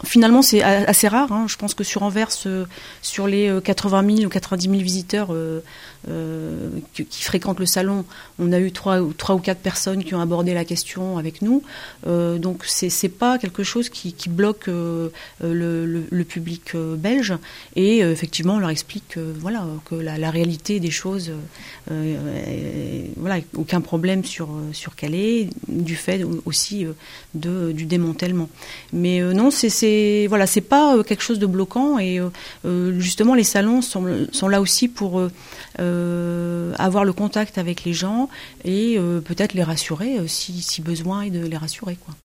finalement, c'est assez rare. Je pense que sur Anvers, sur les 80 000 ou 90 000 visiteurs qui fréquentent le salon, on a eu 3 ou 4 personnes qui ont abordé la question avec nous. Donc, c'est pas quelque chose qui bloque le public belge. Et effectivement, on leur explique que la réalité des choses, aucun problème sur Calais, du fait aussi du démantèlement. Mais non, c'est pas quelque chose de bloquant, et justement les salons sont là aussi pour avoir le contact avec les gens et peut-être les rassurer si besoin, et de les rassurer, quoi.